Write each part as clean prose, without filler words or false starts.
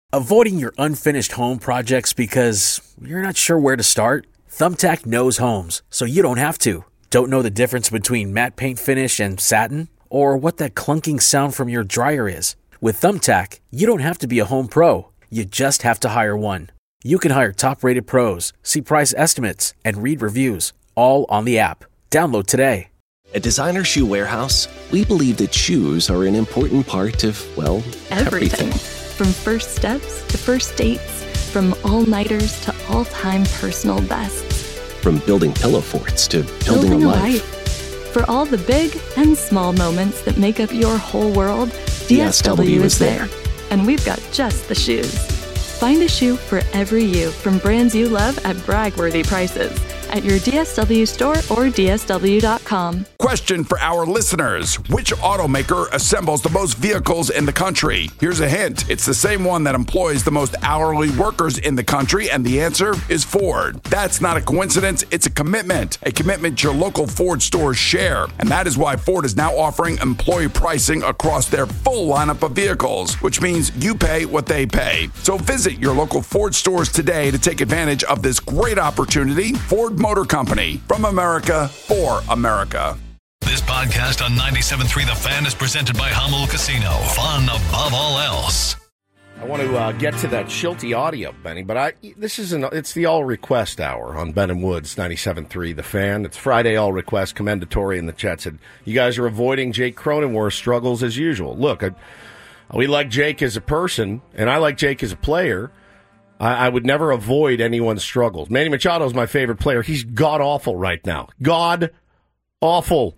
Avoiding your unfinished home projects because you're not sure where to start? Thumbtack knows homes, so you don't have to. Don't know the difference between matte paint finish and satin? Or what that clunking sound from your dryer is? With Thumbtack, you don't have to be a home pro. You just have to hire one. You can hire top-rated pros, see price estimates, and read reviews, all on the app. Download today. At Designer Shoe Warehouse, we believe that shoes are an important part of, well, everything. From first steps to first dates, from all-nighters to all-time personal bests. From building pillow forts to building a life. For all the big and small moments that make up your whole world, DSW is there. And we've got just the shoes. Find a shoe for every you from brands you love at brag-worthy prices at your DSW store or DSW.com. Question for our listeners. Which automaker assembles the most vehicles in the country? Here's a hint. It's the same one that employs the most hourly workers in the country, and the answer is Ford. That's not a coincidence. It's a commitment your local Ford stores share. And that is why Ford is now offering employee pricing across their full lineup of vehicles, which means you pay what they pay. So visit your local Ford stores today to take advantage of this great opportunity. Ford Motor Company, from America, for America. This podcast on 97.3 The Fan is presented by Hummel Casino. Fun above all else. I want to get to that Schulte audio, Benny, but it's the all request hour on Ben and Woods 97.3 The Fan. It's Friday all request. Commendatory in the chat said you guys are avoiding Jake Cronenworth's struggles as usual. Look, we like Jake as a person, and I like Jake as a player. I would never avoid anyone's struggles. Manny Machado is my favorite player. He's god-awful right now. God-awful.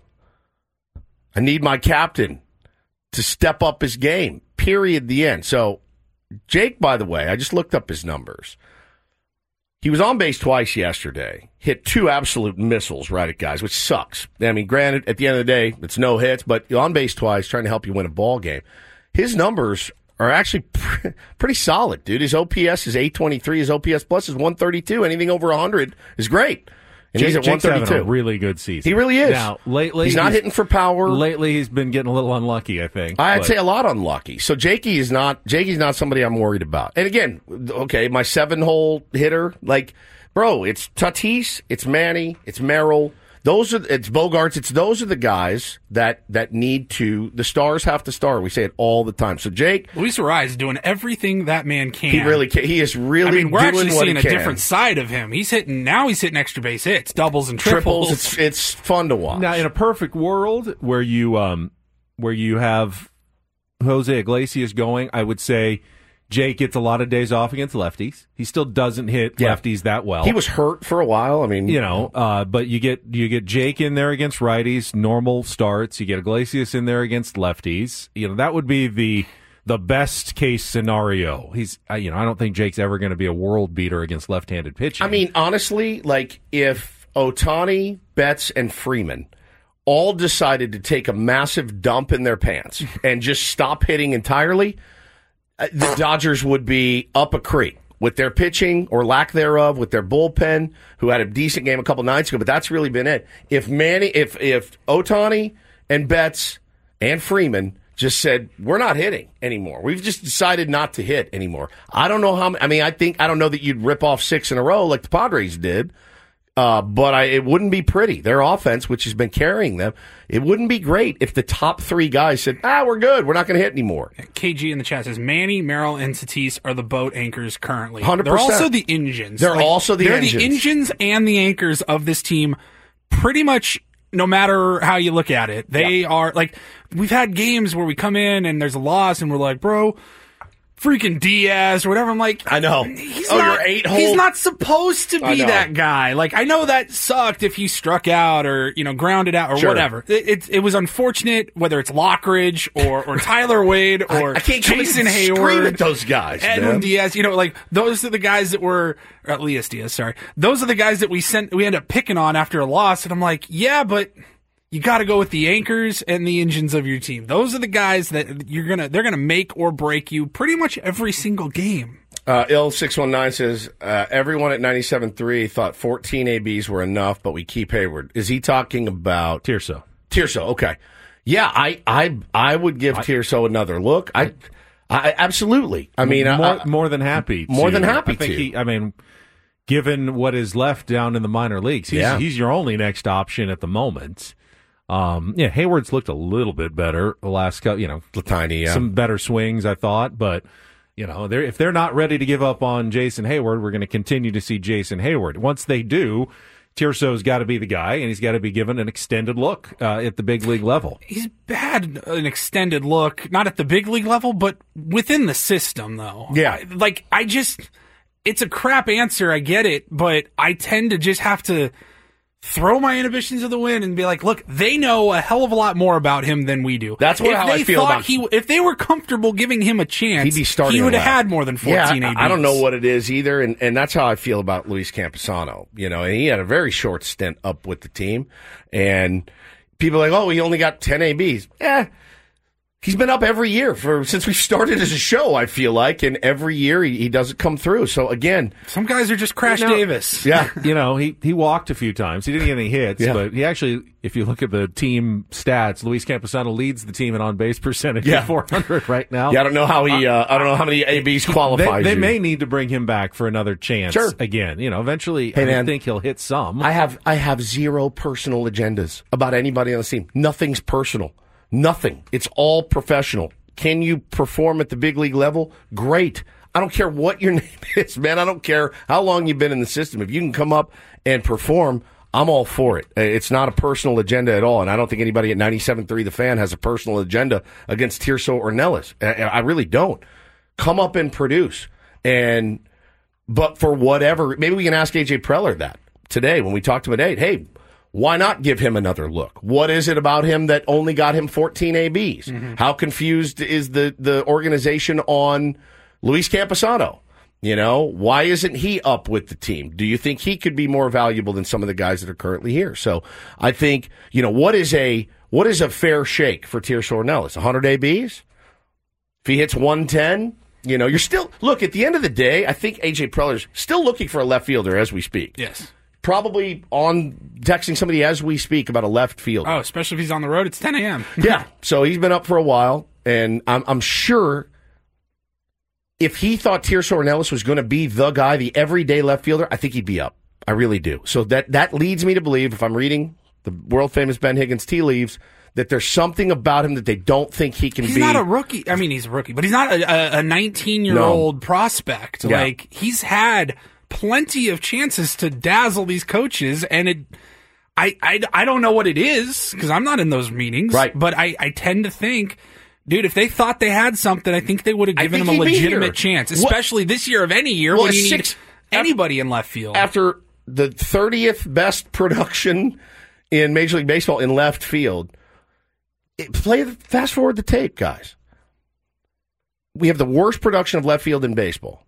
I need my captain to step up his game. Period. The end. So, Jake, by the way, I just looked up his numbers. He was on base twice yesterday. Hit two absolute missiles right at guys, which sucks. I mean, granted, at the end of the day, it's no hits, but on base twice, trying to help you win a ball game. His numbers are actually pretty solid, dude. His OPS is 823. His OPS plus is 132. Anything over 100 is great. And he's at 132. Having a really good season. He really is. Now, lately, he's not hitting for power. Lately, he's been getting a little unlucky, I think. I'd say a lot unlucky. So Jakey's not somebody I'm worried about. And again, okay, my 7-hole hitter, like, bro, it's Tatis, it's Manny, it's Merrill. It's Bogarts. Those are the guys that need to. The stars have to star. We say it all the time. So Jake, Luis Arraez is doing everything that man can. He really can. He is really. I mean, we're doing actually what seeing he a can. different side of him. He's hitting extra base hits, doubles and triples. It's fun to watch. Now, in a perfect world where you have Jose Iglesias going, I would say Jake gets a lot of days off against lefties. He still doesn't hit lefties that well. He was hurt for a while. I mean, but you get Jake in there against righties, normal starts. You get Iglesias in there against lefties. That would be the best case scenario. I don't think Jake's ever going to be a world beater against left-handed pitching. I mean, honestly, like if Ohtani, Betts, and Freeman all decided to take a massive dump in their pants and just stop hitting entirely, the Dodgers would be up a creek with their pitching or lack thereof, with their bullpen, who had a decent game a couple nights ago, but that's really been it. If Ohtani and Betts and Freeman just said, we're not hitting anymore. We've just decided not to hit anymore. I don't know how, I don't know that you'd rip off 6 in a row like the Padres did. But it wouldn't be pretty. Their offense, which has been carrying them, it wouldn't be great if the top 3 guys said, we're good. We're not going to hit anymore. KG in the chat says, Manny, Merrill, and Tatis are the boat anchors currently. 100%. They're also the engines. They're the engines and the anchors of this team pretty much no matter how you look at it. They are, like, we've had games where we come in and there's a loss and we're like, bro, freaking Diaz or whatever. I'm like, I know. He's not supposed to be that guy. Like, I know that sucked if he struck out or, grounded out or whatever. It was unfortunate, whether it's Lockridge or Tyler Wade or I can't Jason Hayward. Scream at those guys. Edwin Diaz, those are the guys that were, or Elias Diaz, sorry. Those are the guys that we end up picking on after a loss. And I'm like, yeah, but you got to go with the anchors and the engines of your team. Those are the guys that they're gonna make or break you pretty much every single game. Il619 says, everyone at 97.3 thought 14 ABs were enough, but we keep Hayward. Is he talking about Tirso, okay. Yeah, I would give Tirso another look. I Absolutely. I mean, more than happy. More than happy I think to. Given what is left down in the minor leagues, he's your only next option at the moment. Hayward's looked a little bit better the last couple. Tiny, some better swings, I thought, but. If they're not ready to give up on Jason Hayward, we're going to continue to see Jason Hayward. Once they do, Tirso's got to be the guy, and he's got to be given an extended look at the big league level. He's had an extended look, not at the big league level, but within the system, though. Yeah. It's a crap answer, I get it, but I tend to just have to throw my inhibitions to the wind and be like, look, they know a hell of a lot more about him than we do. That's how I feel about him. If they were comfortable giving him a chance, he'd be starting. He would have had more than 14 ABs. I don't know what it is either, and that's how I feel about Luis Campusano. And he had a very short stint up with the team, and people are like, oh, he only got 10 ABs. He's been up every year since we started as a show, I feel like, and every year he doesn't come through. So again, some guys are just Crash Davis. Yeah, he walked a few times. He didn't get any hits, but he actually, if you look at the team stats, Luis Campusano leads the team in on base percentage at 400 right now. Yeah, I don't know how I don't know how many ABs qualifies. They may need to bring him back for another chance. Sure. Again, eventually, I think he'll hit some. I have zero personal agendas about anybody on the team. Nothing's personal. Nothing. It's all professional. Can you perform at the big league level? Great. I don't care what your name is, man. I don't care how long you've been in the system. If you can come up and perform, I'm all for it. It's not a personal agenda at all, and I don't think anybody at 97.3 The Fan has a personal agenda against Tirso or Nellis. I really don't. Come up and produce. But for whatever, maybe we can ask A.J. Preller that today when we talk to him at 8. Hey, why not give him another look? What is it about him that only got him 14 ABs? Mm-hmm. How confused is the organization on Luis Campusano? Why isn't he up with the team? Do you think he could be more valuable than some of the guys that are currently here? So I think, what is a fair shake for Tirso or Nellis? 100 ABs? If he hits 110, you're still, look, at the end of the day, I think A.J. Preller's still looking for a left fielder as we speak. Yes. Probably on texting somebody as we speak about a left field. Oh, especially if he's on the road. It's 10 a.m. Yeah, so he's been up for a while, and I'm sure if he thought Tirso or Nellis was going to be the guy, the everyday left fielder, I think he'd be up. I really do. So that leads me to believe, if I'm reading the world-famous Ben Higgins tea leaves, that there's something about him that they don't think he can be. He's not a rookie. I mean, he's a rookie, but he's not a 19-year-old prospect. Yeah. He's had plenty of chances to dazzle these coaches, and I don't know what it is because I'm not in those meetings. Right. But I tend to think, dude, if they thought they had something, I think they would have given him a legitimate chance, especially this year of any year when you need anybody in left field. After the 30th best production in Major League Baseball in left field, fast forward the tape, guys. We have the worst production of left field in baseball.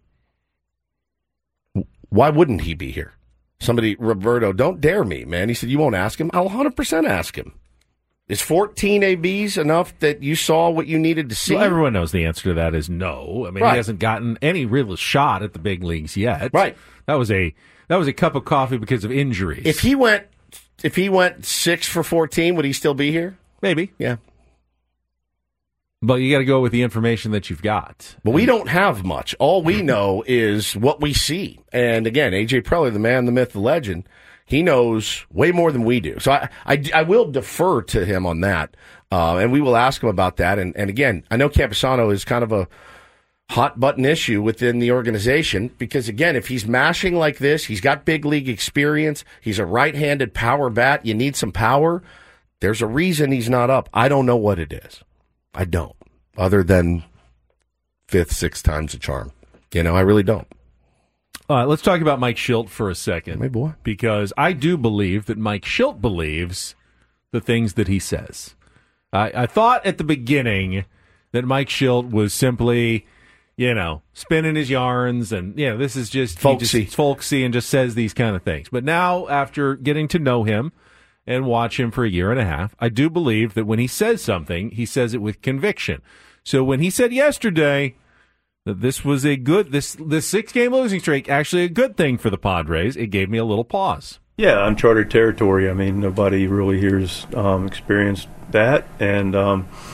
Why wouldn't he be here? Roberto, don't dare me, man. He said, you won't ask him? I'll 100% ask him. Is 14 ABs enough that you saw what you needed to see? Well, everyone knows the answer to that is no. I mean, He hasn't gotten any real shot at the big leagues yet. Right. That was a cup of coffee because of injuries. If he went 6 for 14, would he still be here? Maybe. Yeah. But you got to go with the information that you've got. But we don't have much. All we know is what we see. And again, A.J. Preller, the man, the myth, the legend, he knows way more than we do. So I will defer to him on that. And we will ask him about that. And again, I know Campusano is kind of a hot button issue within the organization because, again, if he's mashing like this, he's got big league experience, he's a right-handed power bat, you need some power, there's a reason he's not up. I don't know what it is. I don't, other than 5th, 6th time's a charm. I really don't. Let's talk about Mike Shildt for a second. Hey, boy. Because I do believe that Mike Shildt believes the things that he says. I thought at the beginning that Mike Shildt was simply, spinning his yarns and, this is just folksy and just says these kind of things. But now, after getting to know him and watch him for a year and a half, I do believe that when he says something, he says it with conviction. So when he said yesterday that this was this 6-game losing streak, actually a good thing for the Padres, it gave me a little pause. Yeah, uncharted territory. I mean, nobody really here's experienced that. And,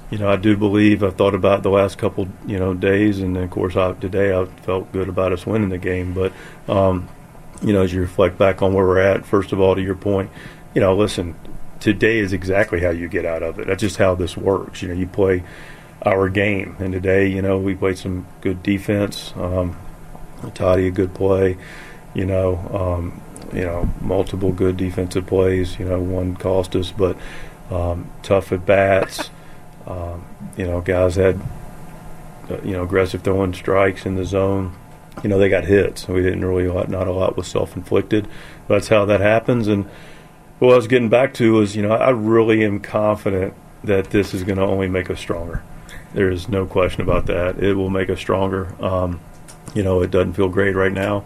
I do believe I've thought about the last couple, days, and then, of course, today I felt good about us winning the game. But, as you reflect back on where we're at, first of all, to your point, listen, today is exactly how you get out of it. That's just how this works. You play our game, and today, we played some good defense. Toddy, a good play. Multiple good defensive plays. One cost us, but tough at bats. Guys had aggressive throwing strikes in the zone. They got hits. So we didn't really not a lot was self-inflicted. That's how that happens. And what I was getting back to is I really am confident that this is going to only make us stronger. There is no question about that. It will make us stronger. It doesn't feel great right now.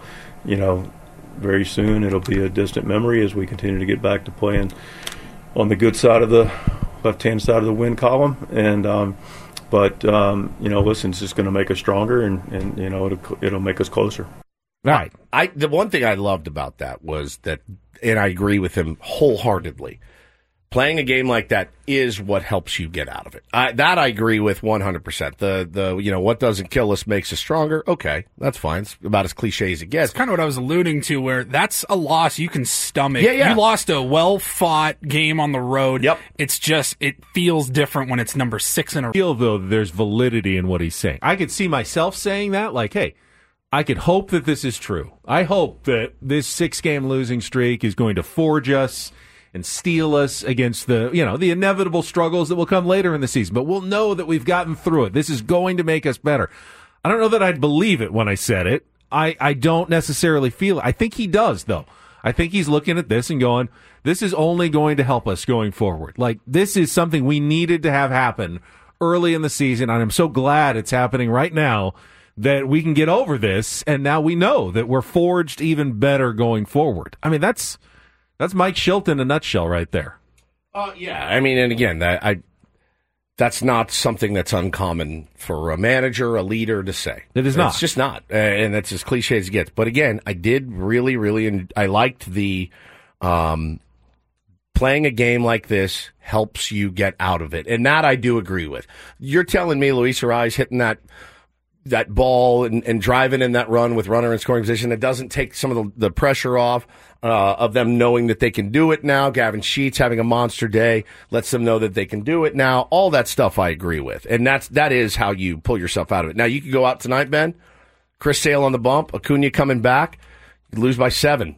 Very soon it'll be a distant memory as we continue to get back to playing on the good side of the left-hand side of the win column. And listen, it's just going to make us stronger, and it'll make us closer. Right. The one thing I loved about that was that, and I agree with him wholeheartedly, playing a game like that is what helps you get out of it. That I agree with 100%. The what doesn't kill us makes us stronger. Okay, that's fine. It's about as cliche as it gets. It's kind of what I was alluding to, where that's a loss you can stomach. Yeah. You lost a well-fought game on the road. Yep. It's just, it feels different when it's number 6 in a row. I feel, though, there's validity in what he's saying. I could see myself saying that, like, hey, I could hope that this is true. I hope that this 6-game losing streak is going to forge us and steel us against the inevitable struggles that will come later in the season. But we'll know that we've gotten through it. This is going to make us better. I don't know that I'd believe it when I said it. I don't necessarily feel it. I think he does, though. I think he's looking at this and going, this is only going to help us going forward. Like, this is something we needed to have happen early in the season, and I'm so glad it's happening right now that we can get over this, and now we know that we're forged even better going forward. I mean, that's Mike Shildt in a nutshell right there. Yeah. I mean, and again, that's not something that's uncommon for a manager, a leader to say. It is not. It's just not. And that's as cliche as it gets. But again, I did really, I liked the playing a game like this helps you get out of it. And that I do agree with. You're telling me Luis Arraez hitting that ball and driving in that run with runner in scoring position, that doesn't take some of the pressure off of them knowing that they can do it now. Gavin Sheets having a monster day lets them know that they can do it now. All that stuff I agree with. And that is how you pull yourself out of it. Now, you could go out tonight, Ben. Chris Sale on the bump, Acuna coming back. You lose by 7,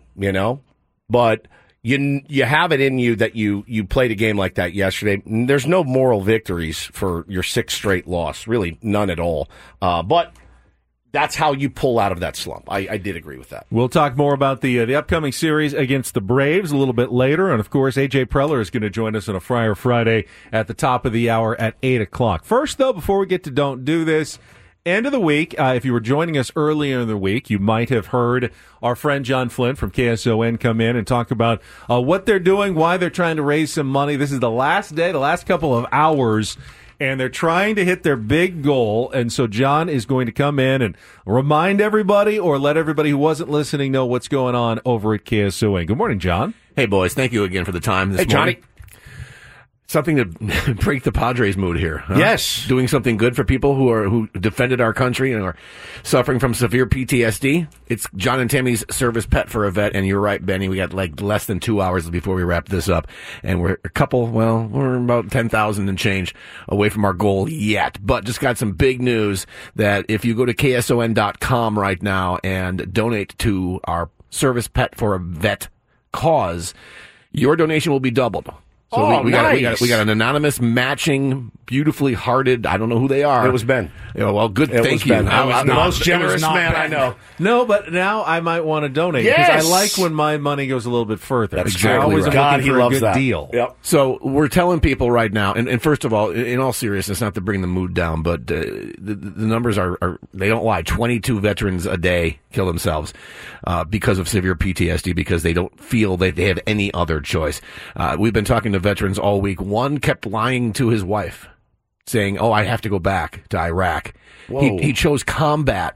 But you have it in you that you played a game like that yesterday. There's no moral victories for your 6th straight loss. Really, none at all. But that's how you pull out of that slump. I did agree with that. We'll talk more about the upcoming series against the Braves a little bit later. And, of course, A.J. Preller is going to join us on a Friar Friday at the top of the hour at 8 o'clock. First, though, before we get to Don't Do This, end of the week, if you were joining us earlier in the week, you might have heard our friend John Flynn from KSON come in and talk about what they're doing, why they're trying to raise some money. This is the last day, the last couple of hours, and they're trying to hit their big goal. And so John is going to come in and remind everybody or let everybody who wasn't listening know what's going on over at KSON. Good morning, John. Hey, boys. Thank you again for the time this morning. Johnny. Something to break the Padres mood here. Huh? Yes. Doing something good for people who defended our country and are suffering from severe PTSD. It's John and Tammy's Service Pet for a Vet. And you're right, Benny. We got like less than 2 hours before we wrap this up. And we're we're about 10,000 and change away from our goal yet. But just got some big news that if you go to KSON.com right now and donate to our Service Pet for a Vet cause, your donation will be doubled. So we got an anonymous matching, beautifully hearted. I don't know who they are. It was Ben. Well, good. Thank you. I'm the most generous man I know. No, but now I might want to donate because I like when my money goes a little bit further. That's exactly right. God, he loves that deal. Yep. So we're telling people right now, and first of all, in all seriousness, not to bring the mood down, but the numbers are they don't lie. 22 veterans a day kill themselves because of severe PTSD because they don't feel that they have any other choice. We've been talking to veterans all week. One kept lying to his wife, saying, I have to go back to Iraq. He chose combat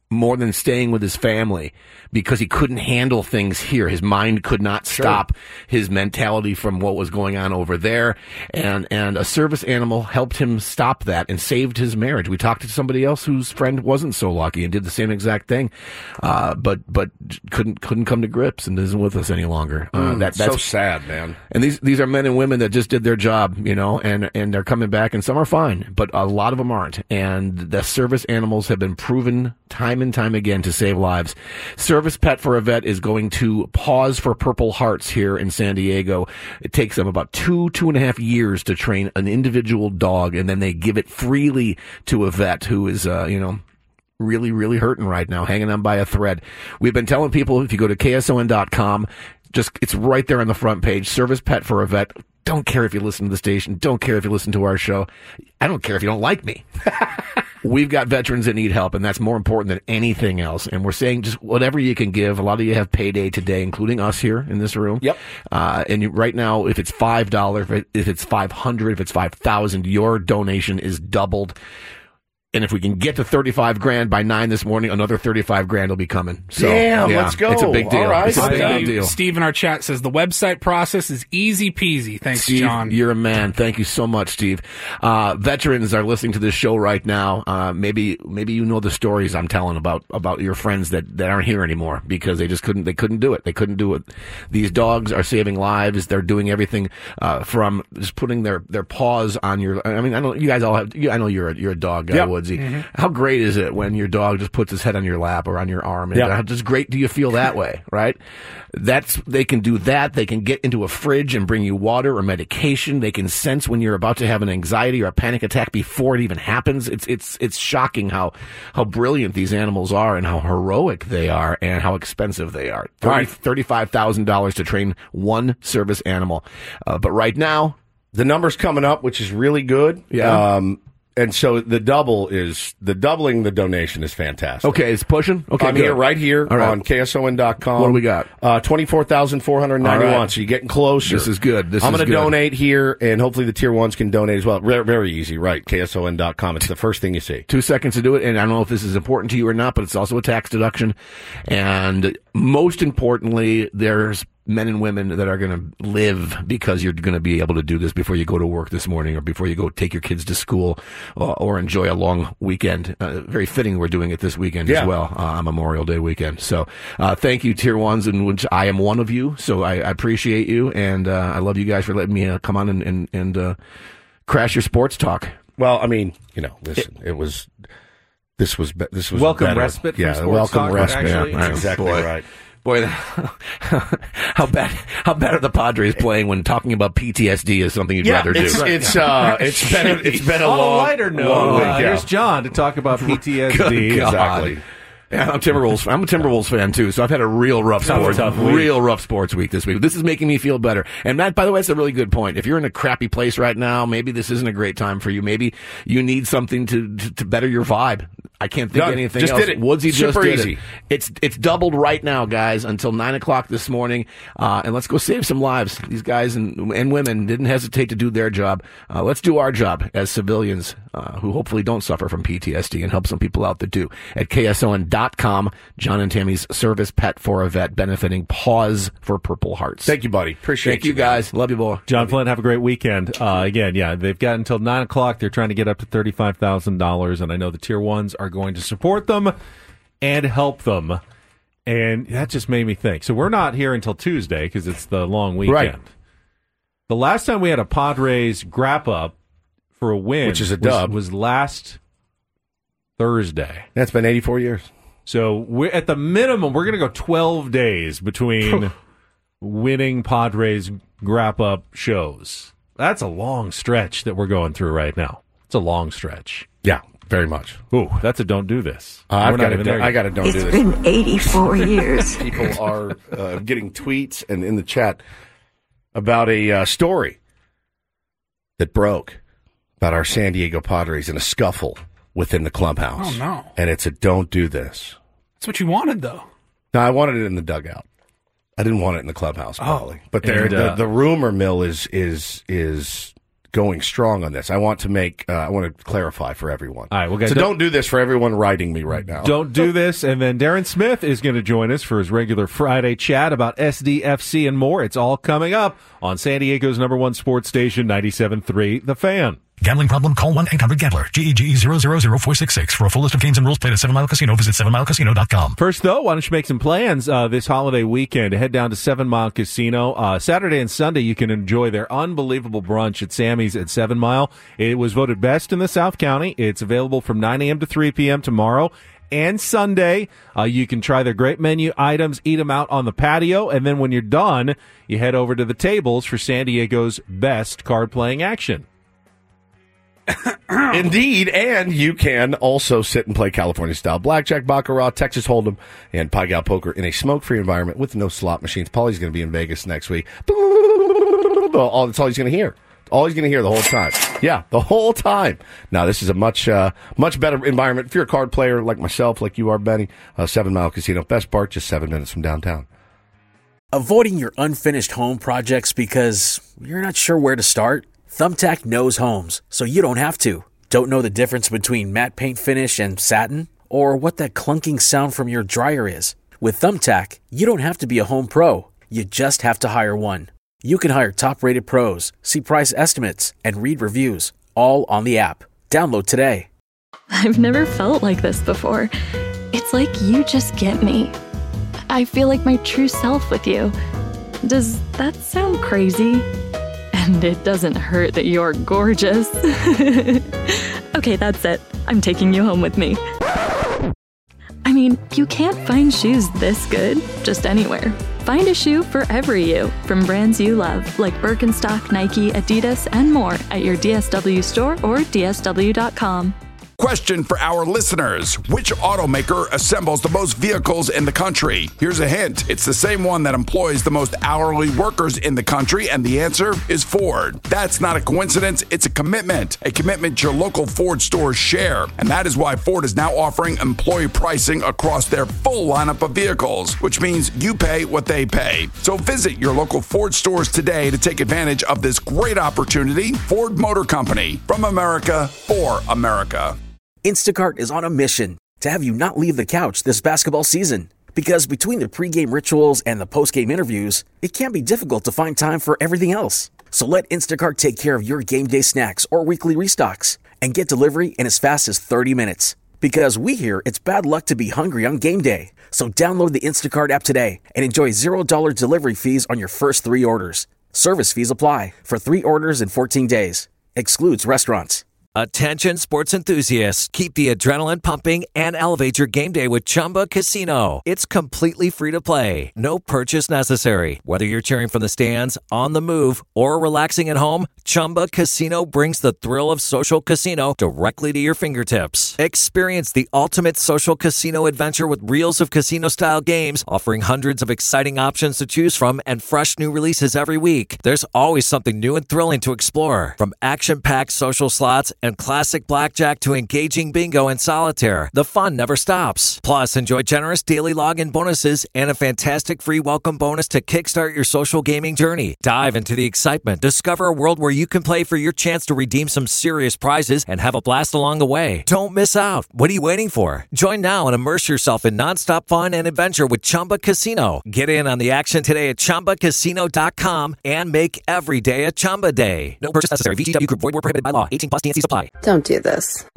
more than staying with his family because he couldn't handle things here. His mind could not stop his mentality from what was going on over there. And a service animal helped him stop that and saved his marriage. We talked to somebody else whose friend wasn't so lucky and did the same exact thing, but couldn't come to grips and isn't with us any longer. That's so sad, man. And these are men and women that just did their job, and they're coming back, and some are fine, but a lot of them aren't. And the service animals have been proven time and time again to save lives. Service Pet for a Vet is going to Paws for Purple Hearts here in San Diego. It takes them about 2.5 years to train an individual dog, and then they give it freely to a vet who is, really, really hurting right now, hanging on by a thread. We've been telling people, if you go to KSON.com, it's right there on the front page, Service Pet for a Vet. Don't care if you listen to the station. Don't care if you listen to our show. I don't care if you don't like me. We've got veterans that need help, and that's more important than anything else. And we're saying just whatever you can give. A lot of you have payday today, including us here in this room. Yep. Right now, if it's $5, if it's $500, if it's $5,000, your donation is doubled. And if we can get to 35 grand by 9 this morning, another 35 grand will be coming. So, let's go. It's a big deal. All right. It's a big deal. Steve in our chat says the website process is easy peasy. Thanks, Steve, John. You're a man. Thank you so much, Steve. Veterans are listening to this show right now. Maybe you know the stories I'm telling about your friends that aren't here anymore because they couldn't do it. They couldn't do it. These dogs are saving lives. They're doing everything from just putting their paws on your. I mean, I know you guys all have. I know you're a dog guy, Woodsy. Mm-hmm. How great is it when your dog just puts his head on your lap or on your arm? And how just great do you feel that way, right? They can do that. They can get into a fridge and bring you water or medication. They can sense when you're about to have an anxiety or a panic attack before it even happens. It's shocking how brilliant these animals are and how heroic they are and how expensive they are. $35,000 to train one service animal. But right now, the number's coming up, which is really good. Yeah. And so the doubling the donation is fantastic. Okay, it's pushing. Okay, I'm right here on KSON.com. What do we got? 24,491. Right. So you're getting closer. This is good. I'm going to donate here, and hopefully the tier ones can donate as well. Very easy, right? KSON.com. It's the first thing you see. 2 seconds to do it, and I don't know if this is important to you or not, but it's also a tax deduction. And most importantly, there's men and women that are going to live because you're going to be able to do this before you go to work this morning or before you go take your kids to school or enjoy a long weekend. Very fitting we're doing it this weekend as well, on Memorial Day weekend. So thank you, Tier 1s, in which I am one of you. So I appreciate you, and I love you guys for letting me come on and crash your sports talk. Well, I mean, listen, this was welcome better. Respite. Yeah, from welcome talk, respite. Actually. Yeah, exactly right. Boy, how bad are the Padres playing when talking about PTSD is something you'd rather do? It's been a long, lighter note. long week. Here's John to talk about PTSD. Exactly. Yeah, I'm a Timberwolves fan too, so I've had a real rough sports week this week. This is making me feel better. And Matt, by the way, it's a really good point. If you're in a crappy place right now, maybe this isn't a great time for you. Maybe you need something to better your vibe. I can't think of anything else. Did it. Woodsy Super just did easy. it. It's doubled right now, guys, until 9:00 this morning. And let's go save some lives. These guys and women didn't hesitate to do their job. Let's do our job as civilians who hopefully don't suffer from PTSD and help some people out that do. At KSON.com, John and Tammy's Service Pet for a Vet, benefiting Paws for Purple Hearts. Thank you, buddy. Appreciate Thank you, guys. Love you, boy. John Flynn, have a great weekend. Again, they've got until 9:00. They're trying to get up to $35,000, and I know the Tier 1s are going to support them and help them. And that just made me think. So we're not here until Tuesday because it's the long weekend. Right. The last time we had a Padres grap up for a win, which is a dub, was last Thursday. That's been 84 years. So we're, at the minimum, we're going to go 12 days between winning Padres grap up shows. That's a long stretch that we're going through right now. It's a long stretch. Yeah, very much. Ooh, that's a don't do this. I got to don't do this. It's been 84 years. People are getting tweets and in the chat about a story that broke about our San Diego Padres in a scuffle within the clubhouse. Oh, no. And it's a don't do this. That's what you wanted, though. No, I wanted it in the dugout. I didn't want it in the clubhouse, probably. But the rumor mill is going strong on this. I want to clarify for everyone. All right, well, guys, so don't do this for everyone writing me right now. Don't do this. And then Darren Smith is going to join us for his regular Friday chat about SDFC and more. It's all coming up on San Diego's #1 sports station, 97.3 The Fan. Gambling problem? Call 1-800-GAMBLER. GEGE 000-466. For a full list of games and rules played at 7 Mile Casino, visit 7milecasino.com. First, though, why don't you make some plans this holiday weekend to head down to 7 Mile Casino. Saturday and Sunday, you can enjoy their unbelievable brunch at Sammy's at 7 Mile. It was voted best in the South County. It's available from 9 a.m. to 3 p.m. tomorrow and Sunday. You can try their great menu items, eat them out on the patio, and then when you're done, you head over to the tables for San Diego's best card-playing action. Indeed, and you can also sit and play California-style blackjack, baccarat, Texas Hold'em, and Pai Gow poker in a smoke-free environment with no slot machines. Paulie's going to be in Vegas next week. That's all he's going to hear. All he's going to hear the whole time. Yeah, the whole time. Now, this is a much better environment. If you're a card player like myself, like you are, Benny, 7 Mile Casino. Best part, just 7 minutes from downtown. Avoiding your unfinished home projects because you're not sure where to start? Thumbtack knows homes, so you don't have to. Don't know the difference between matte paint finish and satin? Or what that clunking sound from your dryer is? With Thumbtack, you don't have to be a home pro. You just have to hire one. You can hire top-rated pros, see price estimates, and read reviews, all on the app. Download today. I've never felt like this before. It's like you just get me. I feel like my true self with you. Does that sound crazy? And it doesn't hurt that you're gorgeous. Okay, that's it. I'm taking you home with me. I mean, you can't find shoes this good just anywhere. Find a shoe for every you from brands you love, like Birkenstock, Nike, Adidas, and more at your DSW store or DSW.com. Question for our listeners. Which automaker assembles the most vehicles in the country? Here's a hint. It's the same one that employs the most hourly workers in the country, and the answer is Ford. That's not a coincidence. It's a commitment your local Ford stores share. And that is why Ford is now offering employee pricing across their full lineup of vehicles, which means you pay what they pay. So visit your local Ford stores today to take advantage of this great opportunity. Ford Motor Company, from America for America. Instacart is on a mission to have you not leave the couch this basketball season. Because between the pregame rituals and the postgame interviews, it can be difficult to find time for everything else. So let Instacart take care of your game day snacks or weekly restocks and get delivery in as fast as 30 minutes. Because we hear it's bad luck to be hungry on game day. So download the Instacart app today and enjoy $0 delivery fees on your first 3 orders. Service fees apply for 3 orders in 14 days. Excludes restaurants. Attention sports enthusiasts, keep the adrenaline pumping and elevate your game day with Chumba Casino. It's completely free to play. No purchase necessary. Whether you're cheering from the stands, on the move, or relaxing at home, Chumba Casino brings the thrill of social casino directly to your fingertips. Experience the ultimate social casino adventure with reels of casino-style games, offering hundreds of exciting options to choose from and fresh new releases every week. There's always something new and thrilling to explore. From action-packed social slots and classic blackjack to engaging bingo and solitaire, the fun never stops. Plus, enjoy generous daily login bonuses and a fantastic free welcome bonus to kickstart your social gaming journey. Dive into the excitement. Discover a world where you can play for your chance to redeem some serious prizes and have a blast along the way. Don't miss out. What are you waiting for? Join now and immerse yourself in nonstop fun and adventure with Chumba Casino. Get in on the action today at ChumbaCasino.com and make every day a Chumba day. No purchase necessary. VGW Group. Void where prohibited by law. 18+ TNC Supply. Don't do this.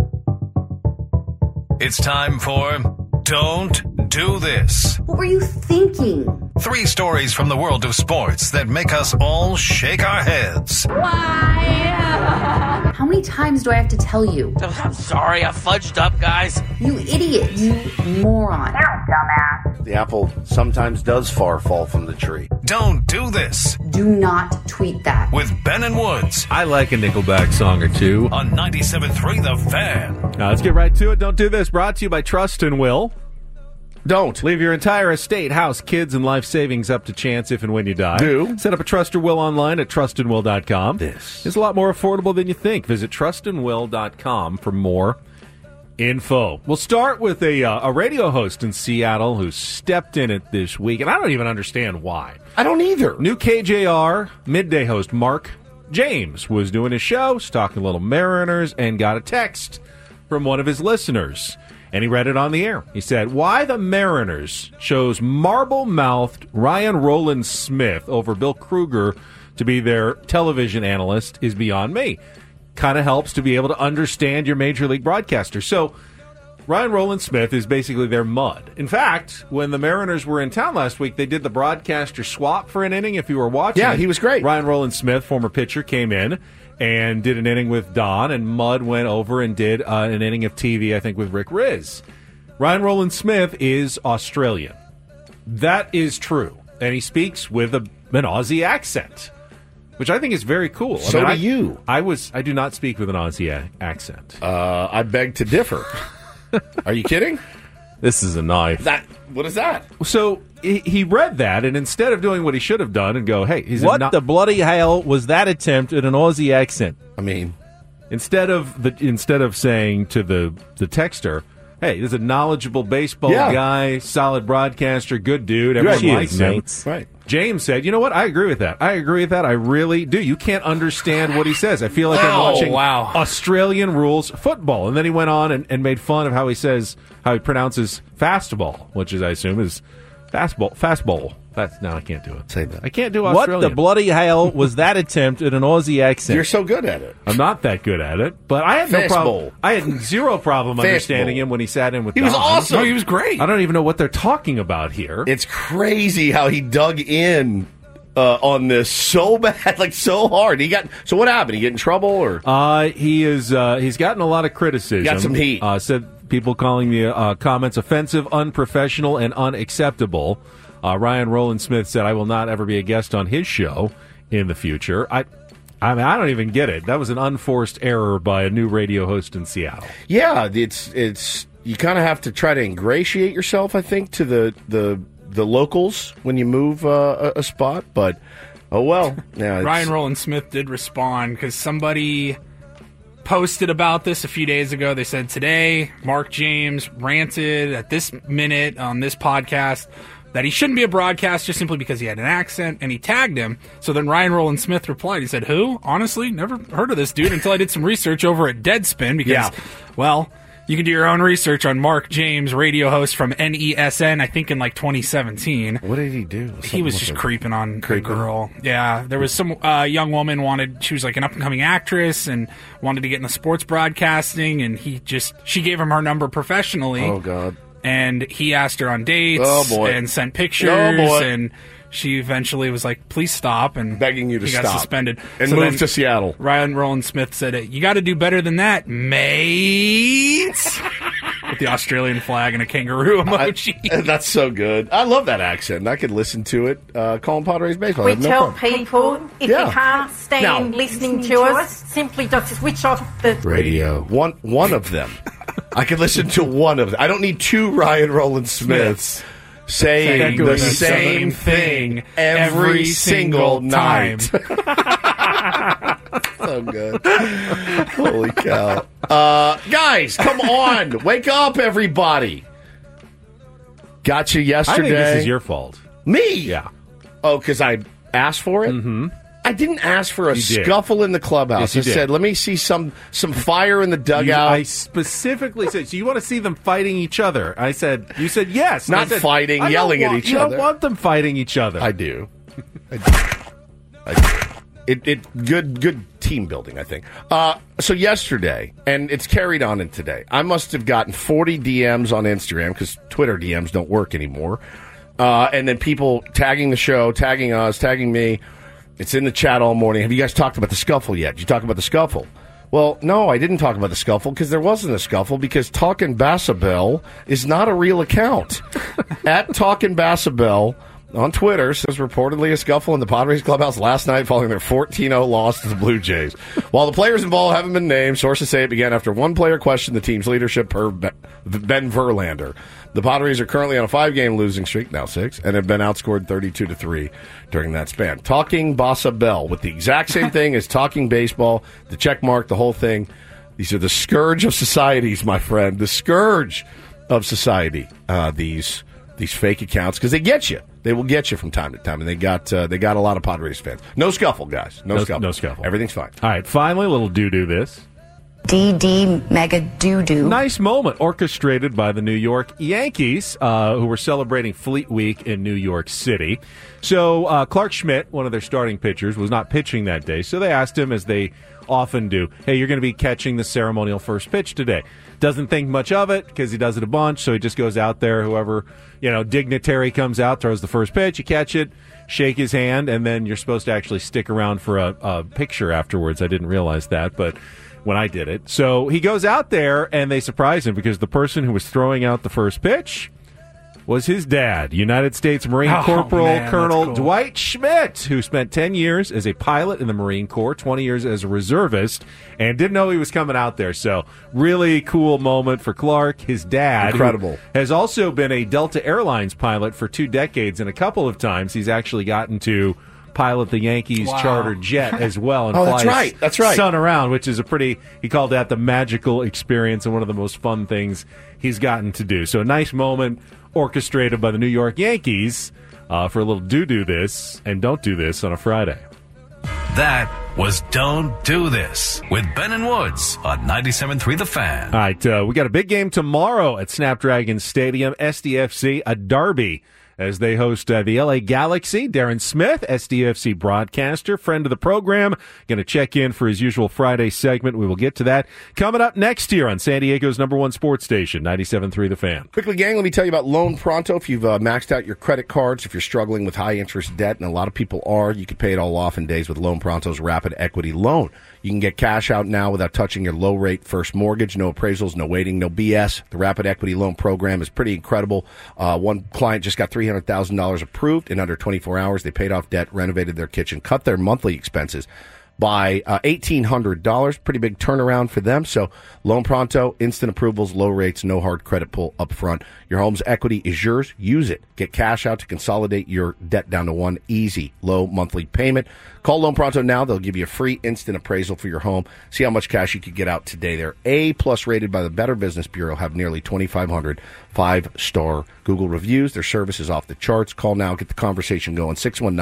It's time for Don't Do This. What were you thinking? 3 stories from the world of sports that make us all shake our heads. Why? How many times do I have to tell you? I'm sorry, I fudged up, guys. You idiot. You moron. Dumbass. The apple sometimes does fall from the tree. Don't do this. Do not tweet that. With Ben and Woods. I like a Nickelback song or two. On 97.3 The Fan. Now let's get right to it. Don't do this. Brought to you by Trust and Will. Don't. Leave your entire estate, house, kids, and life savings up to chance if and when you die. Do. Set up a Trust or Will online at trustandwill.com. This is a lot more affordable than you think. Visit trustandwill.com for more info. We'll start with a radio host in Seattle who stepped in it this week, and I don't even understand why. I don't either. New KJR midday host Mark James was doing his show, was talking a little Mariners, and got a text from one of his listeners. And he read it on the air. He said, why the Mariners chose marble-mouthed Ryan Roland Smith over Bill Kruger to be their television analyst is beyond me. Kind of helps to be able to understand your major league broadcaster. So Ryan Roland Smith is basically their mud. In fact, when the Mariners were in town last week, they did the broadcaster swap for an inning. If you were watching, yeah, he was great. Ryan Roland Smith, former pitcher, came in and did an inning with Don, and Mud went over and did an inning of TV, I think, with Rick Riz. Ryan Roland Smith is Australian. That is true. And he speaks with an Aussie accent, which I think is very cool. So do you. I do not speak with an Aussie accent. I beg to differ. Are you kidding? This is a knife. What is that? So he read that, and instead of doing what he should have done and go, hey, what the bloody hell was that attempt at an Aussie accent? I mean, instead of saying to the texter, hey, this is a knowledgeable baseball guy, solid broadcaster, good dude, everyone likes him. Right. James said, you know what? I agree with that. I really do. You can't understand what he says. I feel like I'm watching Australian rules football. And then he went on and made fun of how he pronounces fastball, which is, I assume, is fastball. No, I can't do it. Say that. I can't do Australian. What the bloody hell was that attempt at an Aussie accent? You're so good at it. I'm not that good at it, but I had no problem. I had zero problem understanding him when he sat in with Don. He was awesome. No, he was great. I don't even know what they're talking about here. It's crazy how he dug in on this so bad, like so hard. So what happened? He get in trouble or? He's gotten a lot of criticism. Got some heat. Said people calling the comments offensive, unprofessional, and unacceptable. Ryan Roland Smith said, I will not ever be a guest on his show in the future. I mean, I don't even get it. That was an unforced error by a new radio host in Seattle. Yeah, it's you kind of have to try to ingratiate yourself, I think, to the locals when you move a spot. But, oh well. Yeah, Ryan Roland Smith did respond because somebody posted about this a few days ago. They said today, Mark James ranted at this minute on this podcast that he shouldn't be a broadcaster simply because he had an accent, and he tagged him. So then Ryan Roland Smith replied. He said, who? Honestly, never heard of this dude until I did some research over at Deadspin because, well, you can do your own research on Mark James, radio host from NESN, I think in like 2017. What did he do? He was just creeping on a girl. Yeah, there was some young woman she was like an up-and-coming actress and wanted to get in the sports broadcasting, and she gave him her number professionally. Oh, God. And he asked her on dates and sent pictures, and she eventually was like, please stop, and begging you to stop. He got suspended. And moved to Seattle. Ryan Roland Smith said, you got to do better than that, mate. With the Australian flag and a kangaroo emoji. That's so good. I love that accent. I could listen to it calling Padres baseball. We tell people, if you can't stand listening to us, simply just switch off the radio. One of them. I could listen to one of them. I don't need two Ryan Roland Smiths saying the same thing every single night. So good. Holy cow. Guys, come on. Wake up, everybody. Got you yesterday. I think this is your fault. Me? Yeah. Oh, because I asked for it? Mm-hmm. I didn't ask for a scuffle in the clubhouse. Yes, I said, let me see some fire in the dugout. I specifically said, so you want to see them fighting each other? You said yes. Not fighting, yelling at each other. You don't want them fighting each other. I do. Good team building, I think. So yesterday, and it's carried on in today, I must have gotten 40 DMs on Instagram because Twitter DMs don't work anymore. And then people tagging the show, tagging us, tagging me. It's in the chat all morning. Have you guys talked about the scuffle yet? Did you talk about the scuffle? Well, no, I didn't talk about the scuffle because there wasn't a scuffle because Talkin' Bassabell is not a real account. At Talkin' Bassabell on Twitter says reportedly a scuffle in the Padres clubhouse last night following their 14-0 loss to the Blue Jays. While the players involved haven't been named, sources say it began after one player questioned the team's leadership per Ben Verlander. The Padres are currently on a 5-game losing streak, now 6, and have been outscored 32-3 during that span. Talking Bassabell with the exact same thing as Talking Baseball, the check mark, the whole thing. These are the scourge of societies, my friend. The scourge of society, these fake accounts, because they get you. They will get you from time to time, and they got a lot of Padres fans. No scuffle, guys. No scuffle. No scuffle. Everything's fine. All right, finally, a little do this. DD Mega Doo-Doo. Nice moment orchestrated by the New York Yankees, who were celebrating Fleet Week in New York City. So Clark Schmidt, one of their starting pitchers, was not pitching that day. So they asked him, as they often do, hey, you're going to be catching the ceremonial first pitch today. Doesn't think much of it because he does it a bunch, so he just goes out there. Whoever, dignitary comes out, throws the first pitch, you catch it, shake his hand, and then you're supposed to actually stick around for a picture afterwards. I didn't realize that, but when I did it. So he goes out there, and they surprise him because the person who was throwing out the first pitch was his dad, United States Marine Corporal Colonel Dwight Schmidt, who spent 10 years as a pilot in the Marine Corps, 20 years as a reservist, and didn't know he was coming out there. So really cool moment for Clark. His dad, incredible, has also been a Delta Airlines pilot for 2 decades, and a couple of times he's actually gotten to pilot the Yankees charter jet as well and fly that's right. son around, which is he called that the magical experience and one of the most fun things he's gotten to do. So a nice moment orchestrated by the New York Yankees for a little do this and don't do this on a Friday. That was Don't Do This with Ben and Woods on 97.3 The Fan. All right, we got a big game tomorrow at Snapdragon Stadium, SDFC, a derby, as they host the LA Galaxy. Darren Smith, SDFC broadcaster, friend of the program, going to check in for his usual Friday segment. We will get to that coming up next year on San Diego's #1 sports station, 97.3 The Fan. Quickly, gang, let me tell you about Loan Pronto. If you've maxed out your credit cards, if you're struggling with high-interest debt, and a lot of people are, you can pay it all off in days with Loan Pronto's Rapid Equity Loan. You can get cash out now without touching your low-rate first mortgage. No appraisals, no waiting, no BS. The Rapid Equity Loan program is pretty incredible. One client just got $300,000 approved in under 24 hours. They paid off debt, renovated their kitchen, cut their monthly expenses by $1,800. Pretty big turnaround for them. So Loan Pronto, instant approvals, low rates, no hard credit pull up front. Your home's equity is yours. Use it. Get cash out to consolidate your debt down to one easy, low monthly payment. Call Loan Pronto now. They'll give you a free instant appraisal for your home. See how much cash you could get out today. They're A+ rated by the Better Business Bureau, have nearly 2,500 5-star Google reviews. Their service is off the charts. Call now. Get the conversation going.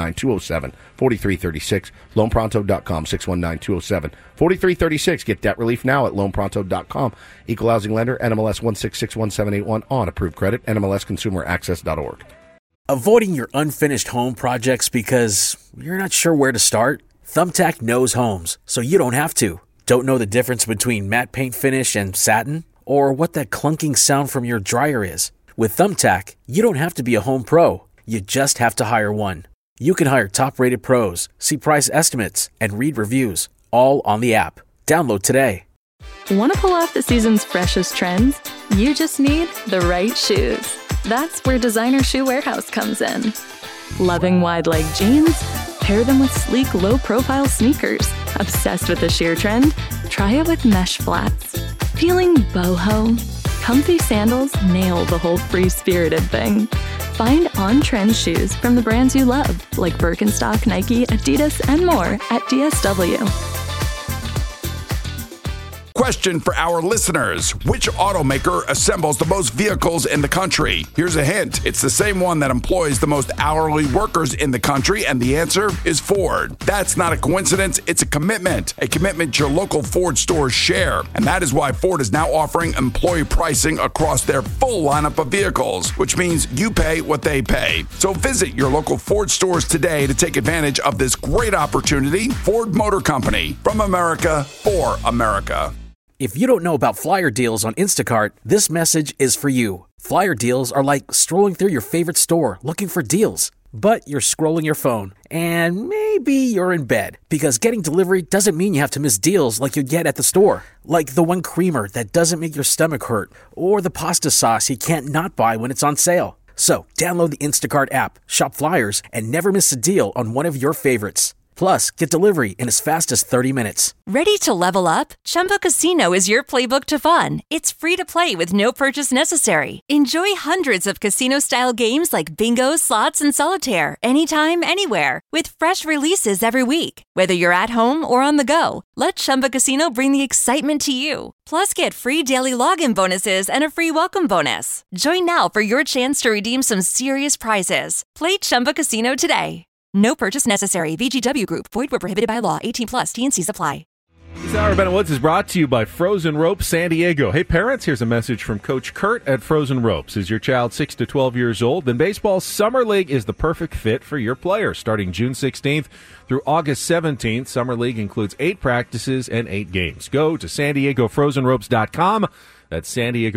619-207-4336. LoanPronto.com. 619-207-4336. Get debt relief now at LoanPronto.com. Equal housing lender, NMLS 1661781 on approved credit, NMLSconsumeraccess.org. Avoiding your unfinished home projects because you're not sure where to start? Thumbtack knows homes, so you don't have to. Don't know the difference between matte paint finish and satin? Or what that clunking sound from your dryer is? With Thumbtack, you don't have to be a home pro. You just have to hire one. You can hire top-rated pros, see price estimates, and read reviews, all on the app. Download today. Want to pull off the season's freshest trends? You just need the right shoes. That's where Designer Shoe Warehouse comes in. Loving wide-leg jeans? Pair them with sleek, low-profile sneakers. Obsessed with the sheer trend? Try it with mesh flats. Feeling boho? Comfy sandals nail the whole free-spirited thing. Find on-trend shoes from the brands you love, like Birkenstock, Nike, Adidas, and more at DSW. Question for our listeners. Which automaker assembles the most vehicles in the country? Here's a hint. It's the same one that employs the most hourly workers in the country, and the answer is Ford. That's not a coincidence. It's a commitment your local Ford stores share. And that is why Ford is now offering employee pricing across their full lineup of vehicles, which means you pay what they pay. So visit your local Ford stores today to take advantage of this great opportunity. Ford Motor Company, from America, for America. If you don't know about flyer deals on Instacart, this message is for you. Flyer deals are like strolling through your favorite store looking for deals. But you're scrolling your phone, and maybe you're in bed, because getting delivery doesn't mean you have to miss deals like you get at the store. Like the one creamer that doesn't make your stomach hurt, or the pasta sauce you can't not buy when it's on sale. So download the Instacart app, shop flyers, and never miss a deal on one of your favorites. Plus, get delivery in as fast as 30 minutes. Ready to level up? Chumba Casino is your playbook to fun. It's free to play with no purchase necessary. Enjoy hundreds of casino-style games like bingo, slots, and solitaire anytime, anywhere with fresh releases every week. Whether you're at home or on the go, let Chumba Casino bring the excitement to you. Plus, get free daily login bonuses and a free welcome bonus. Join now for your chance to redeem some serious prizes. Play Chumba Casino today. No purchase necessary. VGW Group. Void where prohibited by law. 18+. T&Cs apply. This hour of Ben Woods is brought to you by Frozen Ropes San Diego. Hey, parents, here's a message from Coach Kurt at Frozen Ropes. Is your child 6 to 12 years old? Then baseball's Summer League is the perfect fit for your player. Starting June 16th through August 17th, Summer League includes 8 practices and 8 games. Go to SanDiegoFrozenRopes.com. That's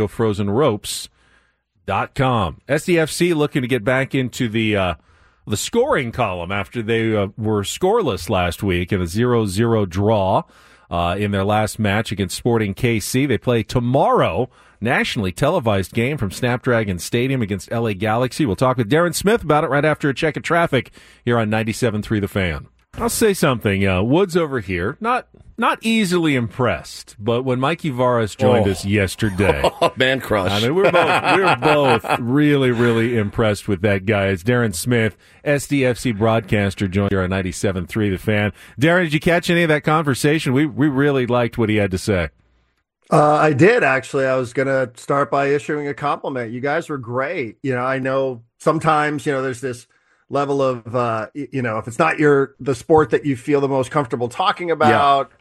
SanDiegoFrozenRopes.com. SDFC looking to get back into the scoring column after they were scoreless last week in a 0-0 draw in their last match against Sporting KC. They play tomorrow, nationally televised game from Snapdragon Stadium against LA Galaxy. We'll talk with Darren Smith about it right after a check of traffic here on 97.3 The Fan. I'll say something. Woods over here, not easily impressed, but when Mikey Varas joined us yesterday, man crush. I mean, we were both really, really impressed with that guy. It's Darren Smith, SDFC broadcaster, joined here on 97.3 The Fan. Darren, did you catch any of that conversation? We really liked what he had to say. I did, actually. I was going to start by issuing a compliment. You guys were great. I know sometimes, there's this level of, if it's not the sport that you feel the most comfortable talking about,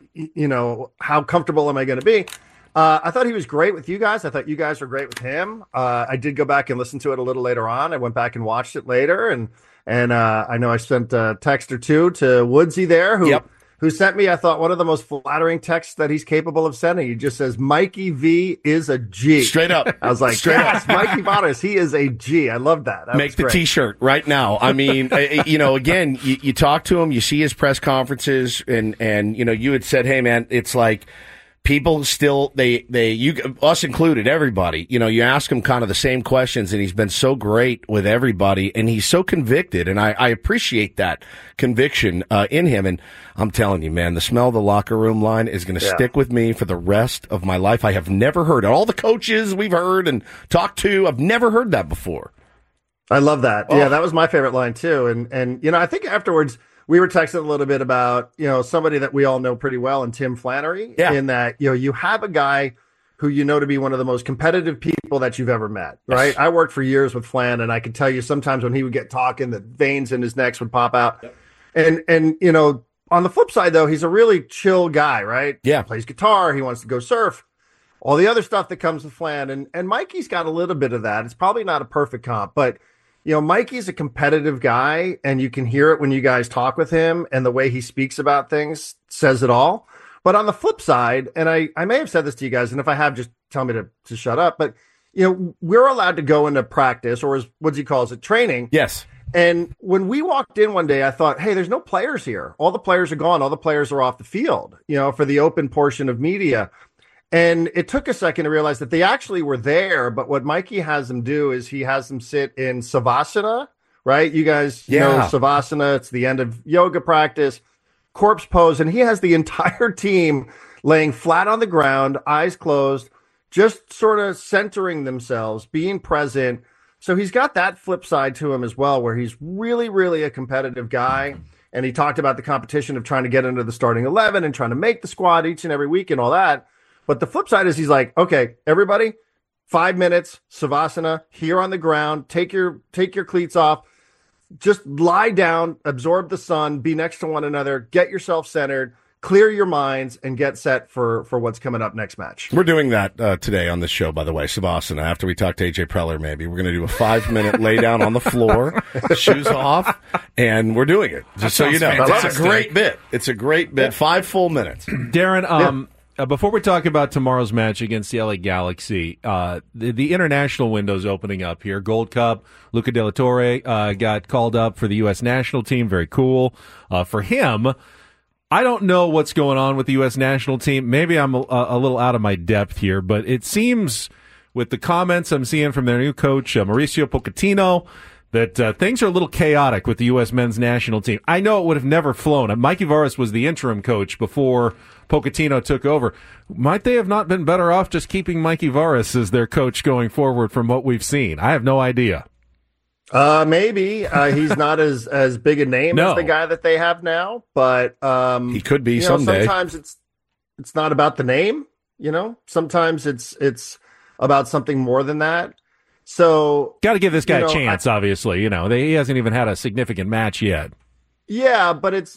how comfortable am I going to be? I thought he was great with you guys. I thought you guys were great with him. I did go back and listen to it a little later on. I went back and watched it later. And I know I sent a text or two to Woodsy there who sent me, I thought, one of the most flattering texts that he's capable of sending. He just says, Mikey V is a G. Straight up. I was like, yes, Mikey Varas, he is a G. I love that. Make the T-shirt right now. I mean, again, you talk to him, you see his press conferences, and you had said, hey, man, it's like people still, us included, everybody, you ask him kind of the same questions, and he's been so great with everybody, and he's so convicted, and I appreciate that conviction in him. And I'm telling you, man, the smell of the locker room line is going to stick with me for the rest of my life. I have never heard it. All the coaches we've heard and talked to, I've never heard that before. I love that. Oh. Yeah, that was my favorite line too. And I think afterwards we were texting a little bit about, somebody that we all know pretty well, and Tim Flannery, in that, you have a guy who to be one of the most competitive people that you've ever met, right? Yes. I worked for years with Flan, and I could tell you sometimes when he would get talking, the veins in his necks would pop out. Yep. And on the flip side, though, he's a really chill guy, right? Yeah. He plays guitar. He wants to go surf. All the other stuff that comes with Flan. And Mikey's got a little bit of that. It's probably not a perfect comp, but Mikey's a competitive guy, and you can hear it when you guys talk with him, and the way he speaks about things says it all. But on the flip side, and I may have said this to you guys, and if I have, just tell me to shut up. But, we're allowed to go into practice, or as Woodsy calls it, training. Yes. And when we walked in one day, I thought, hey, there's no players here. All the players are gone. All the players are off the field, for the open portion of media. And it took a second to realize that they actually were there. But what Mikey has them do is he has them sit in Savasana, right? You guys know Savasana. It's the end of yoga practice, corpse pose. And he has the entire team laying flat on the ground, eyes closed, just sort of centering themselves, being present. So he's got that flip side to him as well, where he's really, really a competitive guy. And he talked about the competition of trying to get into the starting 11 and trying to make the squad each and every week and all that. But the flip side is he's like, okay, everybody, 5 minutes, Savasana, here on the ground, take your cleats off, just lie down, absorb the sun, be next to one another, get yourself centered, clear your minds, and get set for what's coming up next match. We're doing that today on this show, by the way, Savasana. After we talk to AJ Preller, maybe we're going to do a 5-minute lay down on the floor, shoes off, and we're doing it. Just so you know, it's a great bit. It's a great bit. 5 full minutes. Darren, before we talk about tomorrow's match against the LA Galaxy, the international window's opening up here. Gold Cup, Luca De La Torre got called up for the U.S. national team. Very cool for him. I don't know what's going on with the U.S. national team. Maybe I'm a little out of my depth here, but it seems with the comments I'm seeing from their new coach, Mauricio Pochettino, that things are a little chaotic with the U.S. men's national team. I know it would have never flown. Mikey Varas was the interim coach before Pochettino took over. Might they have not been better off just keeping Mikey Varas as their coach going forward from what we've seen? I have no idea. Maybe he's not as big a name as the guy that they have now, but he could be someday. Sometimes it's not about the name, Sometimes it's about something more than that. So got to give this guy a chance. Obviously, he hasn't even had a significant match yet. Yeah, but it's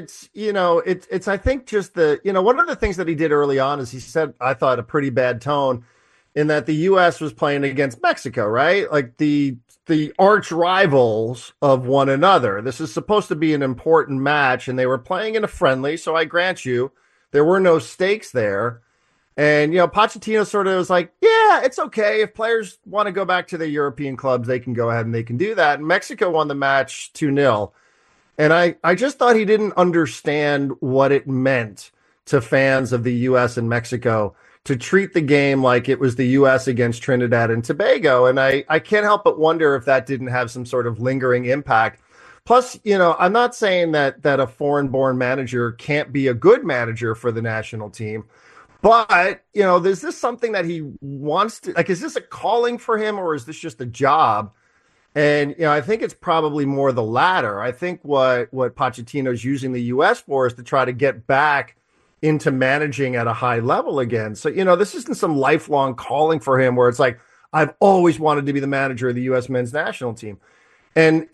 I think just one of the things that he did early on is he said, I thought, a pretty bad tone in that the U.S. was playing against Mexico, right? Like the arch rivals of one another. This is supposed to be an important match, and they were playing in a friendly. So I grant you, there were no stakes there. And, Pochettino sort of was like, yeah, it's okay. If players want to go back to their European clubs, they can go ahead and they can do that. And Mexico won the match 2-0. And I just thought he didn't understand what it meant to fans of the U.S. and Mexico to treat the game like it was the U.S. against Trinidad and Tobago. And I can't help but wonder if that didn't have some sort of lingering impact. Plus, I'm not saying that a foreign-born manager can't be a good manager for the national team. But, is this something that he wants to, is this a calling for him, or is this just a job? And, I think it's probably more the latter. I think what Pochettino's using the U.S. for is to try to get back into managing at a high level again. So, this isn't some lifelong calling for him where it's like, I've always wanted to be the manager of the U.S. men's national team. And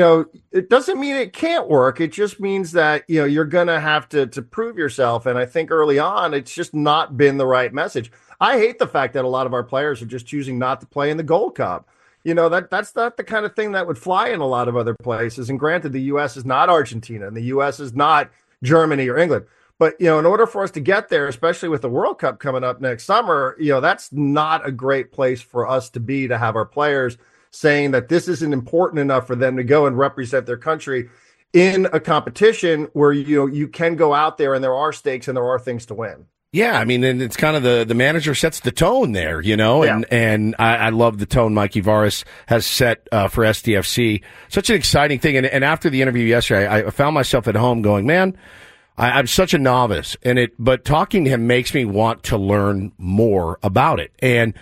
it doesn't mean it can't work. It just means that, you're going to have to prove yourself. And I think early on, it's just not been the right message. I hate the fact that a lot of our players are just choosing not to play in the Gold Cup. That's not the kind of thing that would fly in a lot of other places. And granted, the U.S. is not Argentina and the U.S. is not Germany or England. But, in order for us to get there, especially with the World Cup coming up next summer, that's not a great place for us to be, to have our players saying that this isn't important enough for them to go and represent their country in a competition where, you can go out there and there are stakes and there are things to win. Yeah, I mean, and it's kind of the manager sets the tone there, and I love the tone Mikey Varas has set for STFC. Such an exciting thing. And after the interview yesterday, I found myself at home going, man, I'm such a novice but talking to him makes me want to learn more about it. And,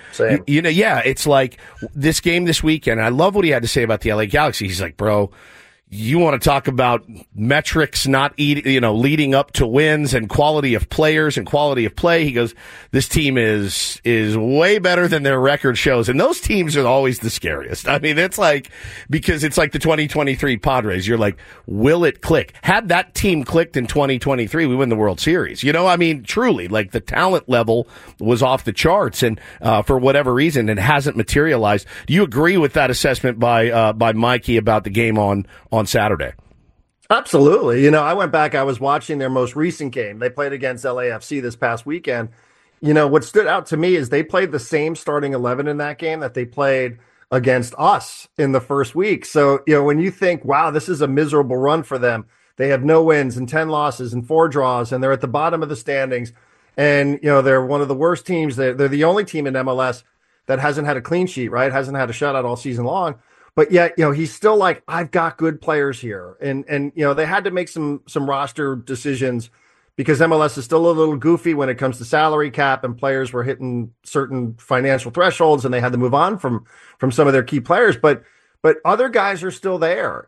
it's like this game this weekend. I love what he had to say about the LA Galaxy. He's like, bro, you want to talk about metrics leading up to wins and quality of players and quality of play. He goes, this team is way better than their record shows. And those teams are always the scariest. I mean, because it's like the 2023 Padres. You're like, will it click? Had that team clicked in 2023, we win the World Series. I mean, truly, like the talent level was off the charts, and for whatever reason, it hasn't materialized. Do you agree with that assessment by Mikey about the game on Saturday? Absolutely. I went back, I was watching their most recent game. They played against LAFC this past weekend. What stood out to me is they played the same starting 11 in that game that they played against us in the first week. So, when you think, wow, this is a miserable run for them, they have no wins and 10 losses and 4 draws, and they're at the bottom of the standings. And, they're one of the worst teams. They're the only team in MLS that hasn't had a clean sheet, right? Hasn't had a shutout all season long. But yet, he's still like, I've got good players here. And they had to make some roster decisions because MLS is still a little goofy when it comes to salary cap, and players were hitting certain financial thresholds and they had to move on from some of their key players. But other guys are still there.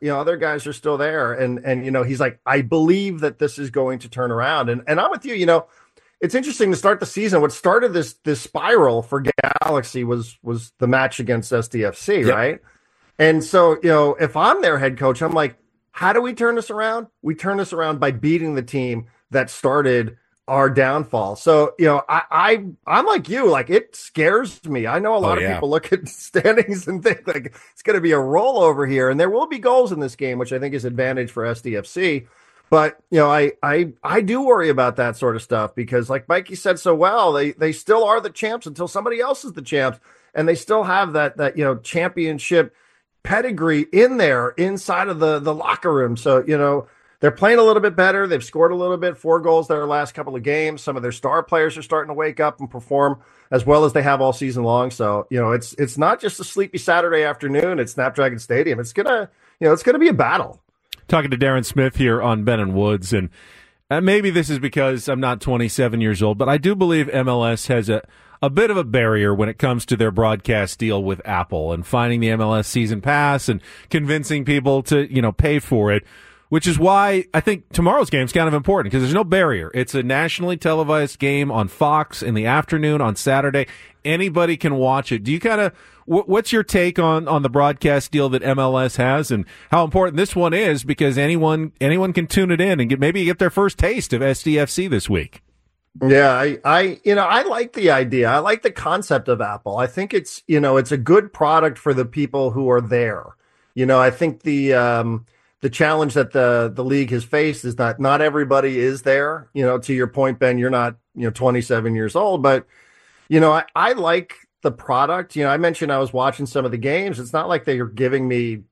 And he's like, I believe that this is going to turn around. And I'm with you, it's interesting to start the season. What started this spiral for Galaxy was the match against STFC, yep. Right? And so, if I'm their head coach, I'm like, how do we turn this around? We turn this around by beating the team that started our downfall. So, I'm like you, like it scares me. I know a lot of people look at standings and think like it's going to be a rollover here, and there will be goals in this game, which I think is advantage for STFC. But, I do worry about that sort of stuff because like Mikey said so well, they still are the champs until somebody else is the champs, and they still have that championship pedigree in there inside of the locker room. So, they're playing a little bit better. They've scored a little bit, 4 goals their last couple of games. Some of their star players are starting to wake up and perform as well as they have all season long. So, it's not just a sleepy Saturday afternoon at Snapdragon Stadium. It's gonna be a battle. Talking to Darren Smith here on Ben and Woods, and maybe this is because I'm not 27 years old, but I do believe MLS has a bit of a barrier when it comes to their broadcast deal with Apple and finding the MLS season pass and convincing people to, pay for it, which is why I think tomorrow's game is kind of important because there's no barrier. It's a nationally televised game on Fox in the afternoon on Saturday. Anybody can watch it. Do you kind of, what's your take on the broadcast deal that MLS has and how important this one is because anyone can tune it in and maybe get their first taste of SDFC this week? Yeah, I like the idea. I like the concept of Apple. I think it's a good product for the people who are there. I think the challenge that the league has faced is not everybody is there. To your point, Ben, you're not 27 years old, but I like the product. I mentioned I was watching some of the games. It's not like they are giving me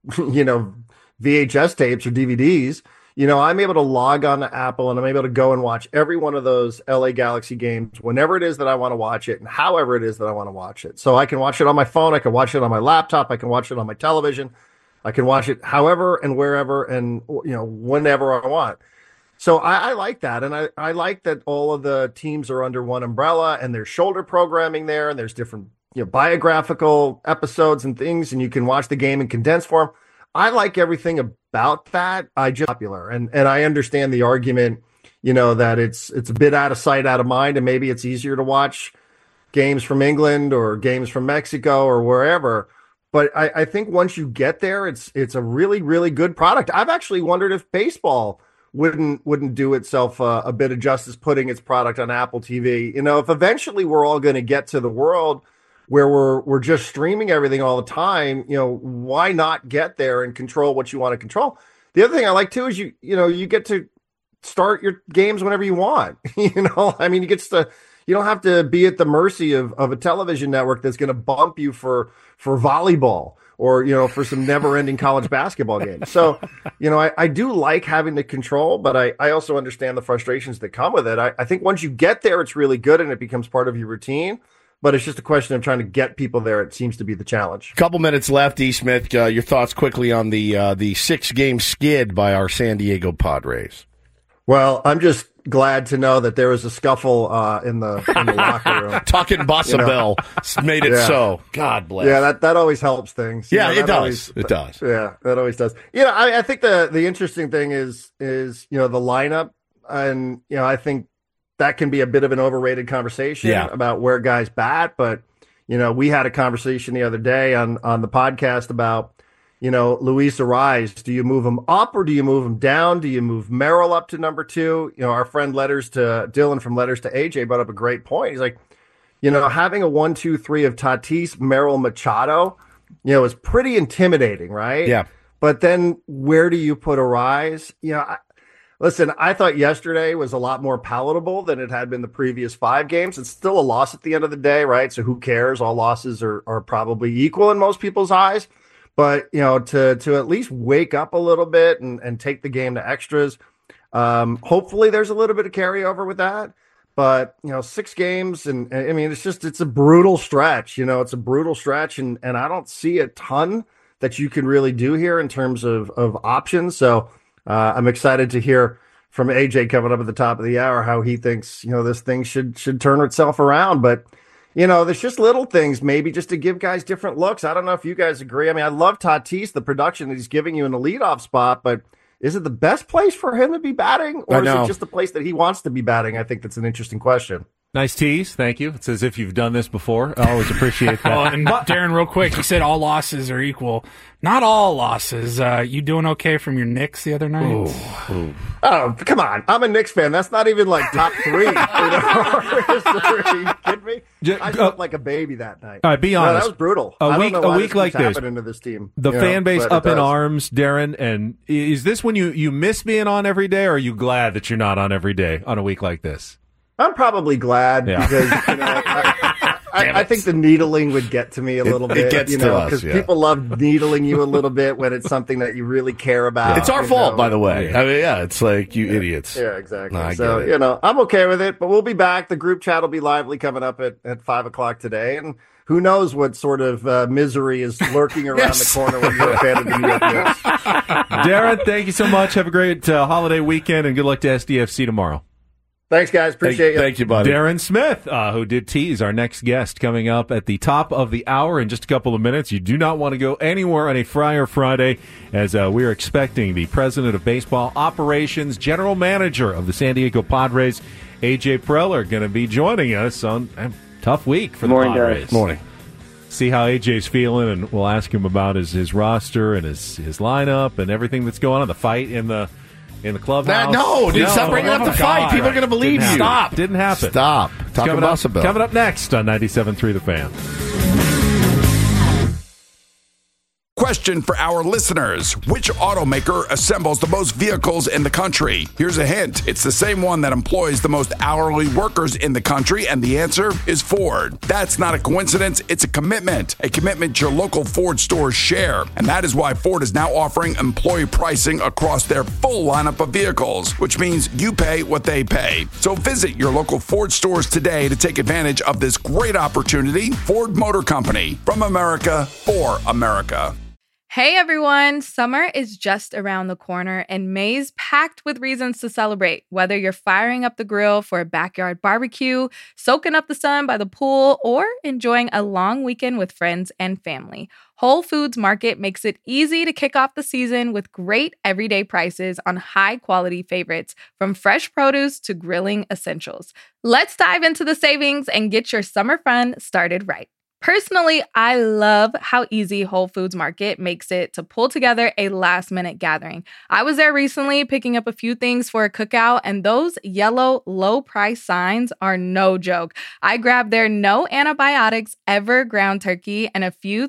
VHS tapes or DVDs. I'm able to log on to Apple and I'm able to go and watch every one of those LA Galaxy games whenever it is that I want to watch it and however it is that I want to watch it. So I can watch it on my phone. I can watch it on my laptop. I can watch it on my television. I can watch it however and wherever and, whenever I want. So I like that. And I like that all of the teams are under one umbrella and there's shoulder programming there and there's different, biographical episodes and things, and you can watch the game in condensed form. I like everything about that. I just popular. And I understand the argument, that it's a bit out of sight, out of mind, and maybe it's easier to watch games from England or games from Mexico or wherever. But I think once you get there, it's a really, really good product. I've actually wondered if baseball wouldn't do itself a bit of justice putting its product on Apple TV. If eventually we're all going to get to the world where we're just streaming everything all the time, why not get there and control what you want to control? The other thing I like too is you get to start your games whenever you want. You don't have to be at the mercy of a television network that's going to bump you for volleyball or, for some never ending college basketball games. So, I do like having the control, but I also understand the frustrations that come with it. I think once you get there, it's really good and it becomes part of your routine. But it's just a question of trying to get people there. It seems to be the challenge. Couple minutes left, E. Smith. Your thoughts quickly on the 6-game skid by our San Diego Padres. Well, I'm just glad to know that there was a scuffle in the locker room. Talking Bossa Bell made it so. God bless. Yeah, that always helps things. Yeah, it does. It does. Yeah, that always does. I think the interesting thing is the lineup, and I think that can be a bit of an overrated conversation about where guys bat. But, we had a conversation the other day on the podcast about, Luis Arraez. Do you move him up or do you move him down? Do you move Merrill up to number 2? Our friend Dylan from Letters to AJ brought up a great point. He's like, having a 1-2-3 of Tatis, Merrill, Machado, is pretty intimidating, right? Yeah. But then where do you put Arraez? Listen, I thought yesterday was a lot more palatable than it had been the previous 5 games. It's still a loss at the end of the day, right? So who cares? All losses are probably equal in most people's eyes. But, to at least wake up a little bit and take the game to extras. Hopefully there's a little bit of carryover with that. But, 6 games, and I mean, it's a brutal stretch. It's a brutal stretch, and I don't see a ton that you can really do here in terms of options. So, I'm excited to hear from AJ coming up at the top of the hour how he thinks, this thing should turn itself around. But, there's just little things maybe just to give guys different looks. I don't know if you guys agree. I mean, I love Tatis, the production that he's giving you in the leadoff spot, but is it the best place for him to be batting? Or is it just the place that he wants to be batting? I think that's an interesting question. Nice tease. Thank you. It's as if you've done this before. I always appreciate that. And Darren, real quick, you said all losses are equal. Not all losses. You doing okay from your Knicks the other night? Ooh. Oh, come on. I'm a Knicks fan. That's not even like top 3. Are you kidding me? I felt like a baby that night. All right, be honest. That was brutal. A week like this, to this team, the fan base up in arms, Darren. And is this when you miss being on every day, or are you glad that you're not on every day on a week like this? I'm probably glad because I think the needling would get to me a little bit. It gets to us, because people love needling you a little bit when it's something that you really care about. It's our fault, by the way. I mean, it's like, you idiots. Yeah, exactly. No, So, I'm okay with it, but we'll be back. The group chat will be lively coming up at 5 o'clock today. And who knows what sort of misery is lurking around the corner when you're a fan of the New York Knicks. Darren, thank you so much. Have a great holiday weekend, and good luck to SDFC tomorrow. Thanks, guys. Appreciate you. Thank you, buddy. Darren Smith, who did tease our next guest coming up at the top of the hour in just a couple of minutes. You do not want to go anywhere on a Friar Friday, as we are expecting the president of baseball operations, general manager of the San Diego Padres, AJ Preller, going to be joining us on a tough week for the Padres. Guys. Morning. See how AJ's feeling, and we'll ask him about his roster and his lineup and everything that's going on, the fight in the clubhouse. Stop bringing up the fight. People are going to believe you. Stop. Didn't happen. Stop. Talking about coming up next on 97.3 The Fan. Question for our listeners. Which automaker assembles the most vehicles in the country? Here's a hint. It's the same one that employs the most hourly workers in the country, and the answer is Ford. That's not a coincidence. It's a commitment your local Ford stores share. And that is why Ford is now offering employee pricing across their full lineup of vehicles, which means you pay what they pay. So visit your local Ford stores today to take advantage of this great opportunity. Ford Motor Company, from America for America. Hey everyone, summer is just around the corner and May's packed with reasons to celebrate. Whether you're firing up the grill for a backyard barbecue, soaking up the sun by the pool, or enjoying a long weekend with friends and family, Whole Foods Market makes it easy to kick off the season with great everyday prices on high-quality favorites, from fresh produce to grilling essentials. Let's dive into the savings and get your summer fun started right. Personally, I love how easy Whole Foods Market makes it to pull together a last-minute gathering. I was there recently picking up a few things for a cookout, and those yellow low-price signs are no joke. I grabbed their no antibiotics ever ground turkey and a few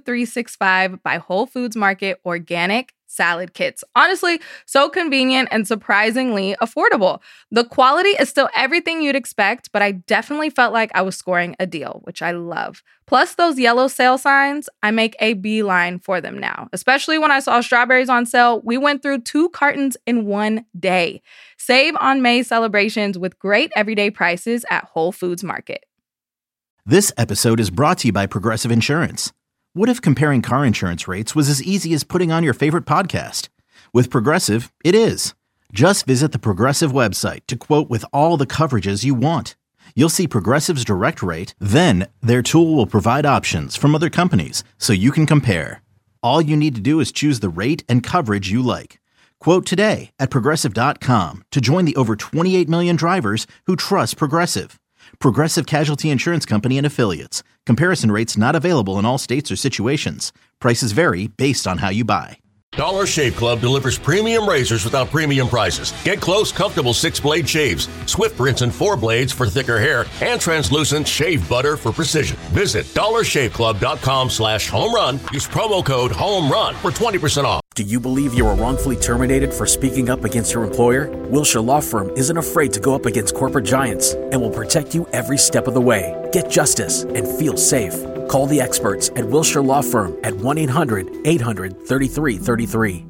365 by Whole Foods Market organic salad kits. Honestly, so convenient and surprisingly affordable. The quality is still everything you'd expect, but I definitely felt like I was scoring a deal, which I love. Plus those yellow sale signs, I make a beeline for them now. Especially when I saw strawberries on sale, we went through 2 cartons in one day. Save on May celebrations with great everyday prices at Whole Foods Market. This episode is brought to you by Progressive Insurance. What if comparing car insurance rates was as easy as putting on your favorite podcast? With Progressive, it is. Just visit the Progressive website to quote with all the coverages you want. You'll see Progressive's direct rate, then their tool will provide options from other companies so you can compare. All you need to do is choose the rate and coverage you like. Quote today at Progressive.com to join the over 28 million drivers who trust Progressive. Progressive Casualty Insurance Company and Affiliates. Comparison rates not available in all states or situations. Prices vary based on how you buy. Dollar Shave Club delivers premium razors without premium prices. Get close, comfortable 6-blade shaves, Swift rinse and 4 blades for thicker hair, and translucent shave butter for precision. Visit dollarshaveclub.com/homerun. Use promo code HOMERUN for 20% off. Do you believe you were wrongfully terminated for speaking up against your employer? Wilshire Law Firm isn't afraid to go up against corporate giants and will protect you every step of the way. Get justice and feel safe. Call the experts at Wilshire Law Firm at 1-800-800-3333.